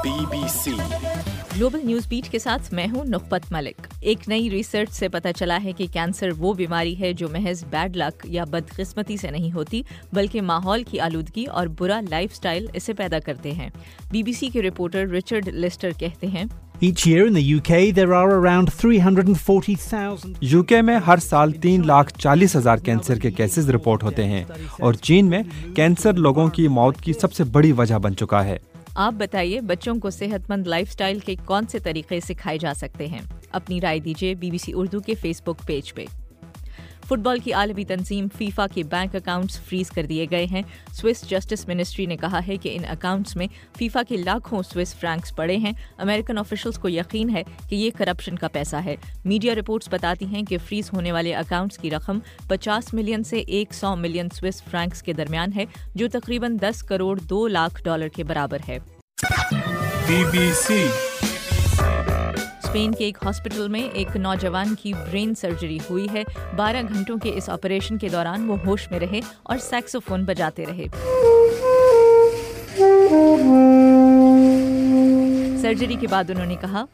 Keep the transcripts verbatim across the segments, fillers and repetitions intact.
B B C global news beat के साथ मैं हूं नुकपत मलिक। एक नई रिसर्च से पता चला है कि कैंसर वो बीमारी है जो महज बैड लक या बदकिस्मती से नहीं होती, बल्कि माहौल की आलूदगी और बुरा लाइफस्टाइल इसे पैदा करते हैं। बीबीसी के रिपोर्टर रिचर्ड लिस्टर कहते हैं, Each year in the U K there are around three hundred forty thousand. UK में हर साल तीन लाख चालीस हजार कैंसर के केसेस रिपोर्ट होते हैं और चीन में कैंसर लोगों की मौत की सबसे बड़ी वजह बन चुका है। आप बताइए, बच्चों को सेहतमंद लाइफस्टाइल के कौन से तरीके सिखाए जा सकते हैं? अपनी राय दीजिए बीबीसी उर्दू के फेसबुक पेज पे। फुटबॉल की आलमी तंजीम फीफा के बैंक अकाउंट्स फ्रीज कर दिए गए हैं। स्विस जस्टिस मिनिस्ट्री ने कहा है कि इन अकाउंट्स में फीफा के लाखों स्विस फ्रैंक्स पड़े हैं। अमेरिकन ऑफिशियल्स को यकीन है कि ये करप्शन का पैसा है। मीडिया रिपोर्ट्स बताती हैं कि फ्रीज होने वाले अकाउंट्स की रकम पचास मिलियन से सौ मिलियन स्विस फ्रैंक्स के दरमियान है, जो तकरीबन दस करोड़ दो लाख डॉलर के बराबर है। बी बी सी स्पेन के एक हॉस्पिटल में एक नौजवान की ब्रेन सर्जरी हुई है। बारह घंटों के इस ऑपरेशन के दौरान वो होश में रहे और सैक्सोफोन बजाते रहे। सर्जरी के बाद उन्होंने कहा,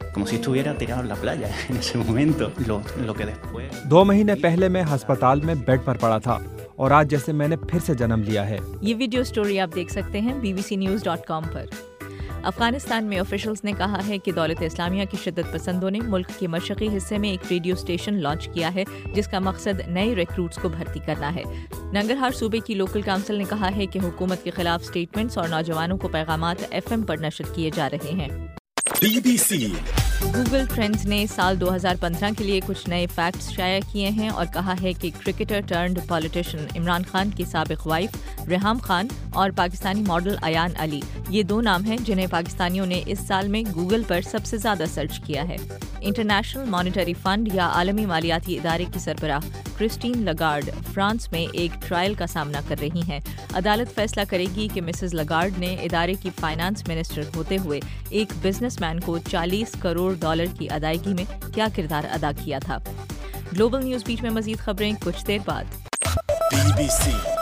दो महीने पहले मैं अस्पताल में बेड पर पड़ा था और आज जैसे मैंने फिर से जन्म लिया है। ये वीडियो स्टोरी आप देख सकते हैं B B C news dot com पर। अफगानिस्तान में ऑफिशियल्स ने कहा है कि दौलत इस्लामिया के शिद्दत पसंदों ने मुल्क के मशरकी हिस्से में एक रेडियो स्टेशन लॉन्च किया है, जिसका मकसद नए रिक्रूट्स को भर्ती करना है। नंगरहार सूबे की लोकल काउंसिल ने कहा है कि हुकूमत के खिलाफ स्टेटमेंट्स और नौजवानों को पैगामात एफ एम पर नशर किए जा रहे हैं। B B C Google trends ने साल दो हज़ार पंद्रह के लिए कुछ नए फैक्ट्स शाया किए हैं और कहा है कि cricketer turned politician Imran Khan की साबिक वाइफ रेहाम खान और पाकिस्तानी मॉडल अयान अली, ये दो नाम हैं जिन्हें पाकिस्तानियों ने इस साल में गूगल पर सबसे ज्यादा सर्च किया है। इंटरनेशनल मॉनेटरी फंड या आलमी मालियाती इदारे की सरबराह क्रिस्टीन लगार्ड फ्रांस में एक ट्रायल का सामना कर रही हैं। अदालत फैसला करेगी कि मिसेस लगार्ड ने इदारे की फाइनेंस मिनिस्टर होते हुए एक बिजनेसमैन को चालीस करोड़ डॉलर की अदायगी में क्या किरदार अदा किया था। ग्लोबल न्यूज बीट में मजीद खबरें कुछ देर बाद। बी बी सी